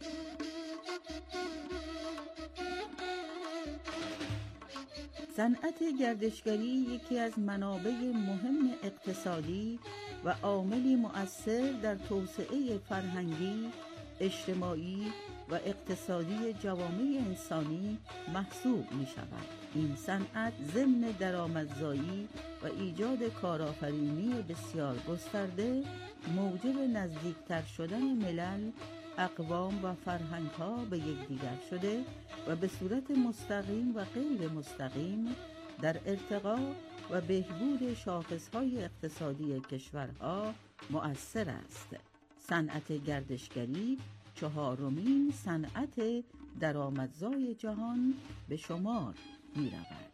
صنعت گردشگری یکی از منابع مهم اقتصادی و عاملی مؤثر در توسعه فرهنگی، اجتماعی و اقتصادی جوامع انسانی محسوب می شود. این صنعت ضمن درآمدزایی و ایجاد کارآفرینی بسیار گسترده موجب نزدیکتر شدن ملل، اقوام و فرهنگ‌ها به یکدیگر شده و به صورت مستقیم و غیر مستقیم در ارتقا و بهبود شاخص‌های اقتصادی کشورها مؤثر است. صنعت گردشگری چهارمین صنعت درآمدزای جهان به شمار می‌رود.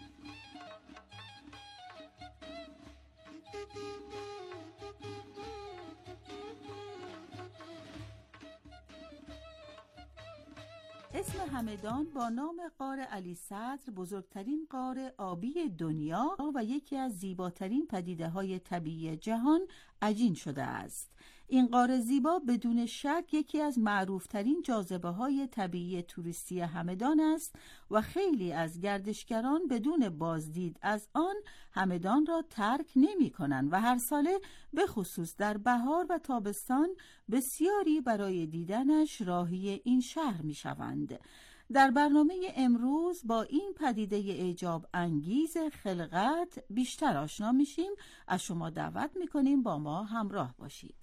اسم همدان با نام غار علی صدر، بزرگترین غار آبی دنیا و یکی از زیباترین پدیده‌های طبیعی جهان عجین شده است. این غار زیبا بدون شک یکی از معروفترین جاذبه‌های طبیعی توریستی همدان است و خیلی از گردشگران بدون بازدید از آن همدان را ترک نمی‌کنند و هر ساله به خصوص در بهار و تابستان بسیاری برای دیدنش راهی این شهر می‌شوند. در برنامه امروز با این پدیده اعجاب انگیز خلقت بیشتر آشنا میشیم. از شما دعوت میکنیم با ما همراه باشید.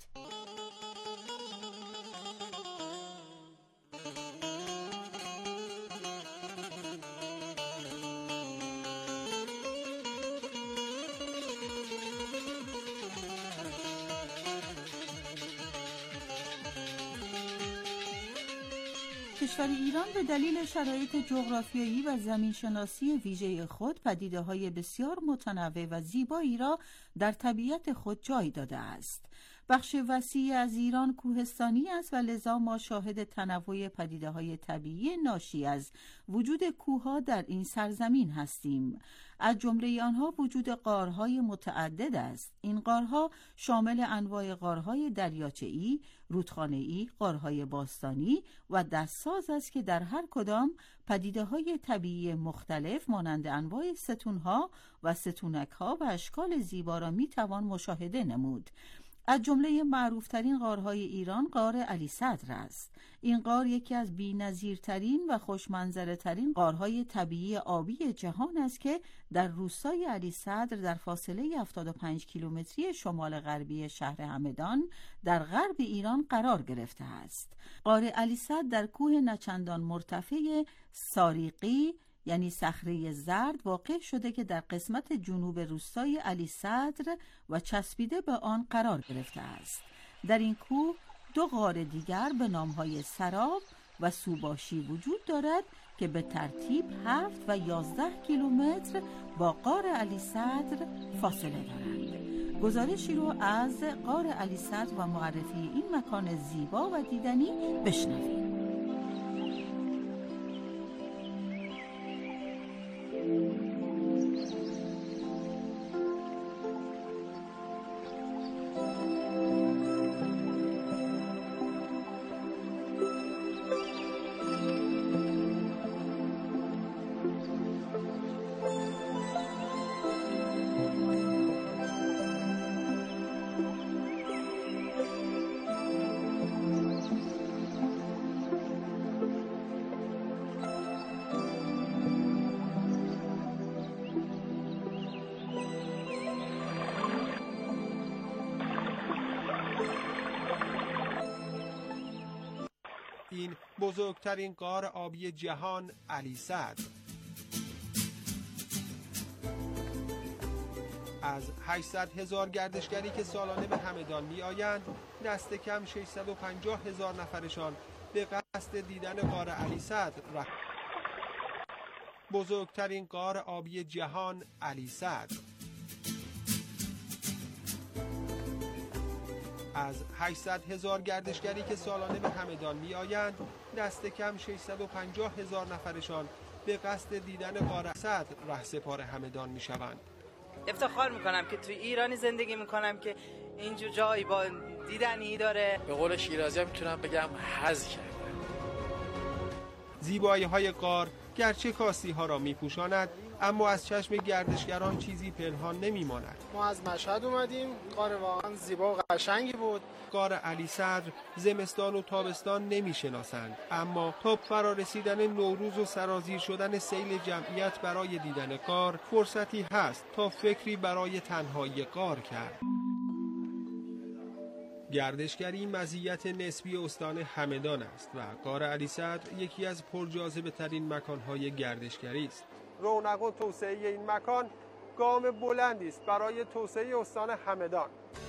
کشور ایران به دلیل شرایط جغرافیایی و زمینشناسی ویژه خود پدیده‌های بسیار متنوع و زیبایی را در طبیعت خود جای داده است. بخش وسیعی از ایران کوهستانی است و لذا ما شاهد تنوع پدیده‌های طبیعی ناشی از وجود کوه‌ها در این سرزمین هستیم. از جمله آنها وجود غارهای متعدد است. این غارها شامل انواع غارهای دریاچه‌ای، رودخانه‌ای، غارهای باستانی و دستساز است که در هر کدام پدیده‌های طبیعی مختلف مانند انواع ستون‌ها و ستونک‌ها و اشکال زیبا را می‌توان مشاهده نمود. از جمله معروفترین غارهای ایران غار علی صدر است. این غار یکی از بی‌نظیرترین و خوشمنظره‌ترین غارهای طبیعی آبی جهان است که در روستای علی صدر در فاصله هفتاد و پنج کیلومتری شمال غربی شهر همدان در غرب ایران قرار گرفته است. غار علی صدر در کوه نچندان مرتفع ساریقی یعنی صخره زرد واقع شده که در قسمت جنوب روستای علی صدر و چسبیده به آن قرار گرفته است. در این کوه دو غار دیگر به نامهای سراب و سوباشی وجود دارد که به ترتیب هفت و یازده کیلومتر با غار علی صدر فاصله دارند. گزارشی رو از غار علی صدر و معرفی این مکان زیبا و دیدنی بشنوید. این بزرگترین غار آبی جهان علی صدر از هشتصد هزار گردشگری که سالانه به همدان می آیند دست کم ششصد و پنجاه هزار نفرشان به قصد دیدن غار علی صدر رفت. بزرگترین غار آبی جهان علی صدر از هشتصد هزار گردشگری که سالانه به همدان می آیند دست کم ششصد و پنجاه هزار نفرشان به قصد دیدن غار علی صدر رهسپار همدان می شوند. افتخار میکنم که توی ایرانی زندگی میکنم که اینجور جایی با دیدنی داره. به قول شیرازی ها میتونم بگم حظ کردم. زیبایی های غار گرچه کاستی ها را میپوشاند اما از چشم گردشگران چیزی پنهان نمیماند. ما از مشهد اومدیم، غار واقعا زیبا و قشنگی بود. غار علی صدر زمستان و تابستان نمیشناسند، اما تا فرا رسیدن نوروز و سرازیر شدن سیل جمعیت برای دیدن غار فرصتی هست تا فکری برای تنهایی غار کرد. گردشگری مزیت نسبی استان همدان است و غار علی صدر یکی از پرجاذبه ترین مکانهای گردشگری است. رونق و توسعه این مکان گام بلندی است برای توسعه استان همدان.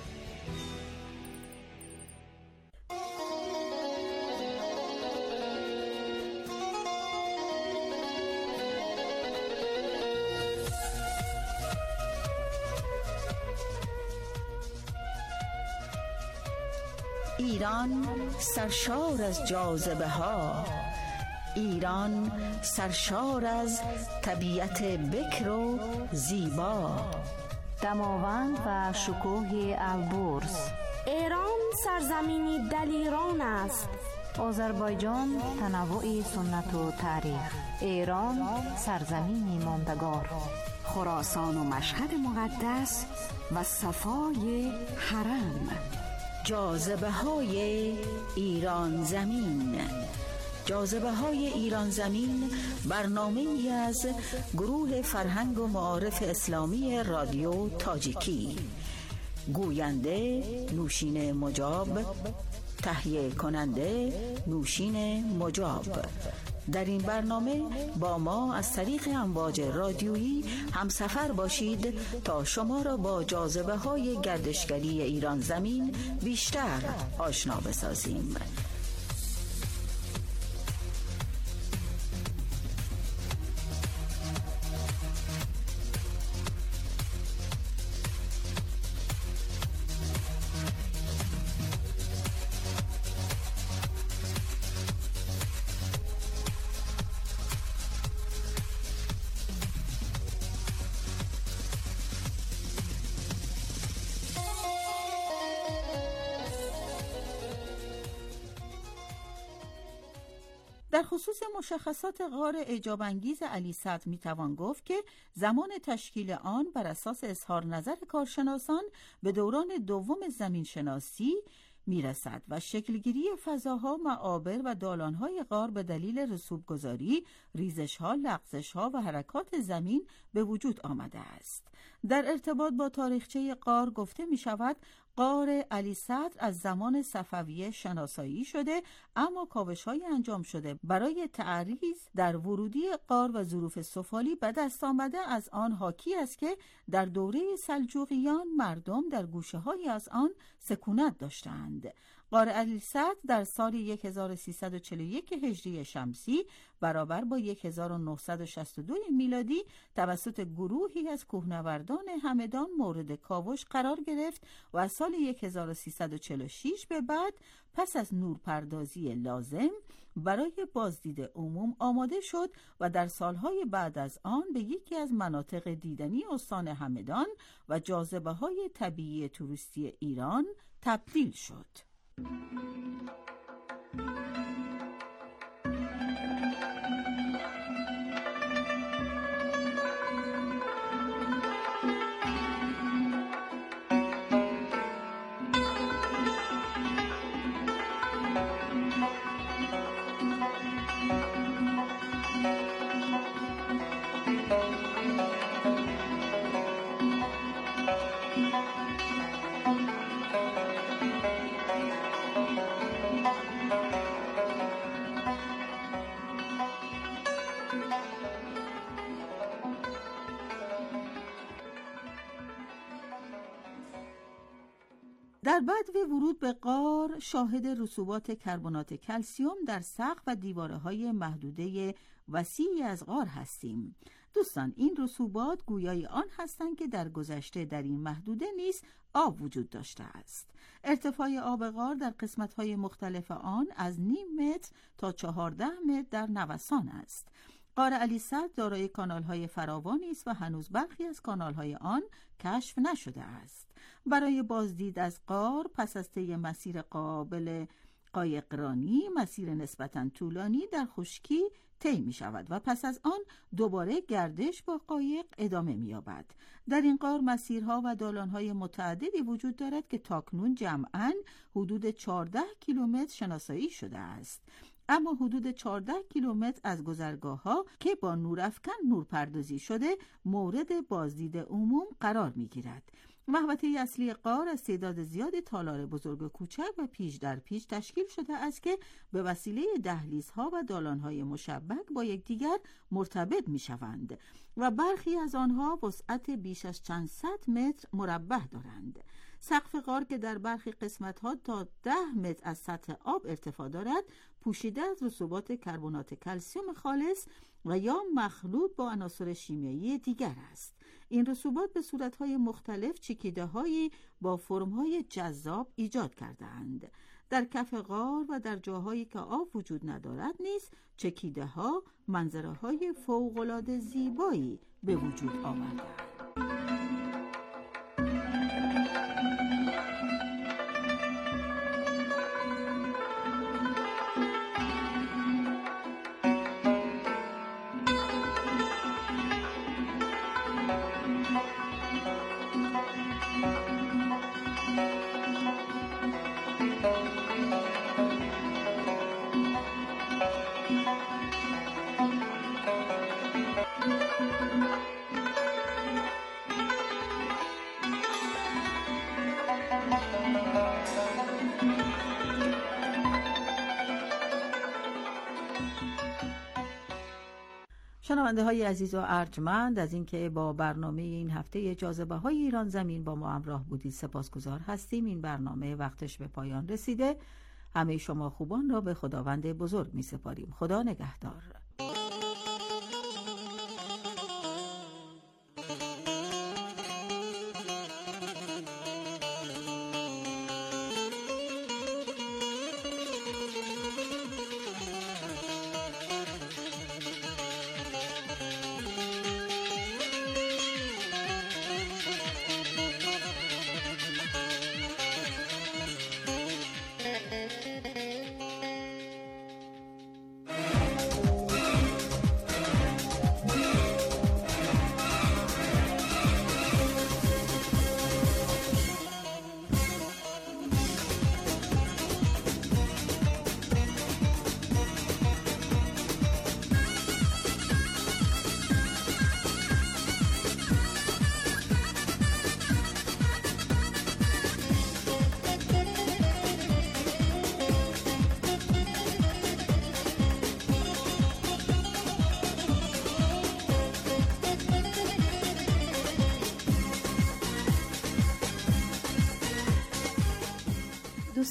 ایران سرشار از جاذبه ها، ایران سرشار از طبیعت بکر و زیبا، دماوند و شکوه البرز. ایران سرزمینی دلیران است. آذربایجان تنوع سنت و تاریخ. ایران سرزمین ماندگار. خراسان و مشهد مقدس و صفای حرم. جاذبه های ایران زمین. جاذبه های ایران زمین برنامه ای از گروه فرهنگ و معارف اسلامی رادیو تاجیکی. گوینده نوشین مجاب، تهیه کننده نوشین مجاب. در این برنامه با ما از طریق امواج رادیویی همسفر باشید تا شما را با جاذبه های گردشگری ایران زمین بیشتر آشنا بسازیم. در خصوص مشخصات غار اعجاب‌انگیز علی صدر میتوان گفت که زمان تشکیل آن بر اساس اظهار نظر کارشناسان به دوران دوم زمین شناسی میرسد و شکلگیری فضاها، معابر و دالانهای غار به دلیل رسوبگذاری، ریزشها، لغزشها و حرکات زمین به وجود آمده است. در ارتباط با تاریخچه غار گفته می شود غار علی صدر از زمان صفویه شناسایی شده، اما کاوش‌های انجام شده برای تعریض در ورودی غار و ظروف سفالی به دست آمده از آن حاکی است که در دوره سلجوقیان مردم در گوشه‌های از آن سکونت داشتند. غار علی صدر در سال هزار و سیصد و چهل و یک هجری شمسی برابر با هزار و نهصد و شصت و دو میلادی توسط گروهی از کوهنوردان همدان مورد کاوش قرار گرفت و از سال هزار و سیصد و چهل و شش به بعد پس از نورپردازی لازم برای بازدید عموم آماده شد و در سالهای بعد از آن به یکی از مناطق دیدنی استان همدان و جاذبه‌های طبیعی توریستی ایران تبدیل شد. در بعد ورود به غار شاهد رسوبات کربنات کلسیم در سقف و دیوارهای محدوده وسیعی از غار هستیم. دوستان، این رسوبات گویای آن هستند که در گذشته در این محدوده نیز آب وجود داشته است. ارتفاع آب غار در قسمت‌های مختلف آن از نیم متر تا چهارده متر در نوسان است. غار علی صدر دارای کانال‌های فراوانی است و هنوز برخی از کانال‌های آن کشف نشده است. برای بازدید از غار پس از طی مسیر قابل قایقرانی، مسیر نسبتاً طولانی در خشکی طی می شود و پس از آن دوباره گردش با قایق ادامه می یابد. در این غار مسیرها و دالانهای متعددی وجود دارد که تاکنون جمعاً حدود چهارده کیلومتر شناسایی شده است. اما حدود چهارده کیلومتر از گذرگاه‌ها که با نورافکن نورپردازی شده مورد بازدید عموم قرار می‌گیرد. محوطه اصلی غار از تعداد زیادی تالار بزرگ و کوچک و پیچ در پیچ تشکیل شده است که به وسیله دهلیزها و دالان‌های مشبک با یکدیگر مرتبط می‌شوند و برخی از آنها وسعت بیش از چند صد متر مربع دارند. سقف غار که در برخی قسمت‌ها تا ده متر از سطح آب ارتفاع دارد، پوشیده از رسوبات کربنات کلسیم خالص و یا مخلوط با عناصر شیمیایی دیگر است. این رسوبات به صورت‌های مختلف چکیده‌هایی با فرم‌های جذاب ایجاد کرده‌اند. در کف غار و در جاهایی که آب وجود ندارد نیز چکیده‌ها منظره‌های فوق‌العاده زیبایی به وجود آورده‌اند. شنونده های عزیز و ارجمند از اینکه با برنامه این هفته جاذبه های ایران زمین با ما همراه بودید سپاسگزار هستیم. این برنامه وقتش به پایان رسیده. همه شما خوبان را به خداوند بزرگ می سپاریم. خدا نگهدار.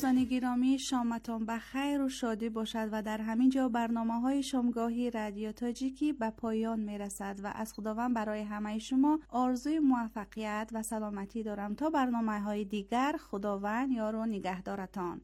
دوستان گرامی، شامتان بخیر و شادی باشد و در همین جا برنامه های شامگاهی رادیو تاجیکی به پایان می رسد و از خداوند برای همه شما آرزوی موفقیت و سلامتی دارم. تا برنامه های دیگر، خداوند یار و نگهدارتان.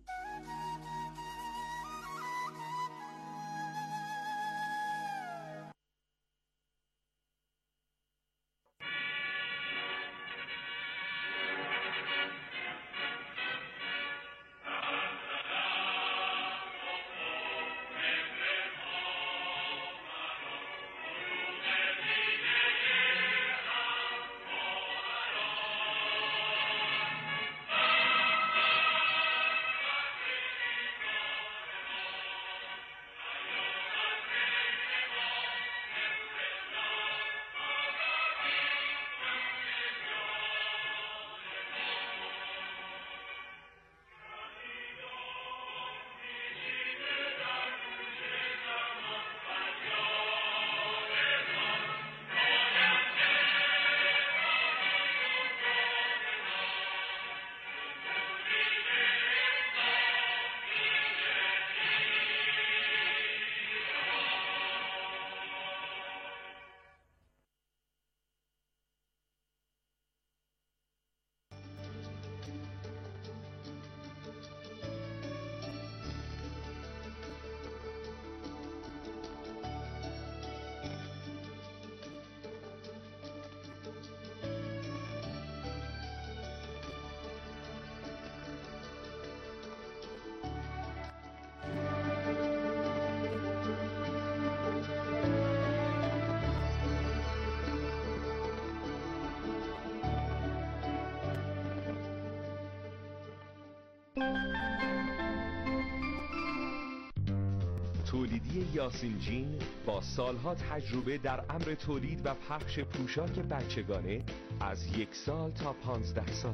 تولیدی یاسین جین با سالها تجربه در امر تولید و پخش پوشاک بچگانه از یک سال تا پانزده سال.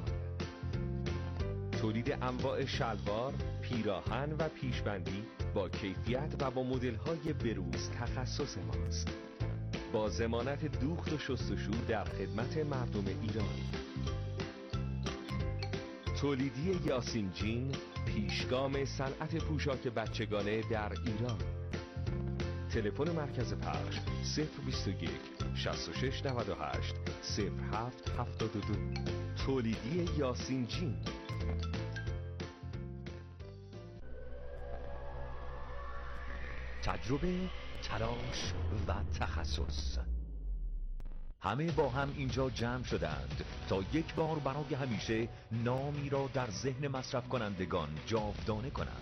تولید انواع شلوار، پیراهن و پیشبندی با کیفیت و با مدل‌های بروز تخصص ماست. با ضمانت دوخت و شستشو در خدمت مردم ایران. تولیدی یاسین جین، پیشگام صنعت پوشاک بچگانه در ایران. تلفن مرکز پخش صفر بیست و یک شصت و شش نود و هشت صفر هفت هفتاد و دو. تولیدی یاسین جین. تجربه، تلاش و تخصص، همه با هم اینجا جمع شدند تا یک بار برای همیشه نامی را در ذهن مصرف کنندگان جاودانه کنند.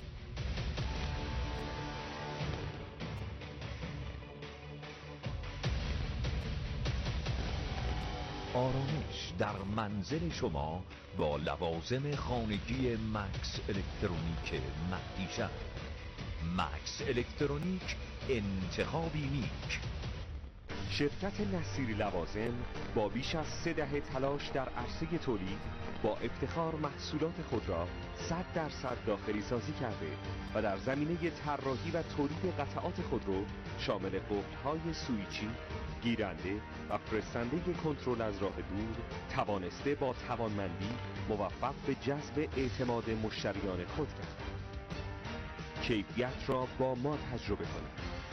آرامش در منزل شما با لوازم خانگی مکس الکترونیک مهدیشهر. مکس الکترونیک، انتخابی نیک. شرکت نصیری لوازم با بیش از سه دهه تلاش در عرصه تولید با افتخار محصولات خود را صد درصد داخلی سازی کرده و در زمینه طراحی و تولید قطعات خودرو شامل قفل‌های سویچی، گیرنده و فرستنده کنترل از راه دور توانسته با توانمندی موفق به جذب اعتماد مشتریان خود کرد. کیفیت را با ما تجربه کنید.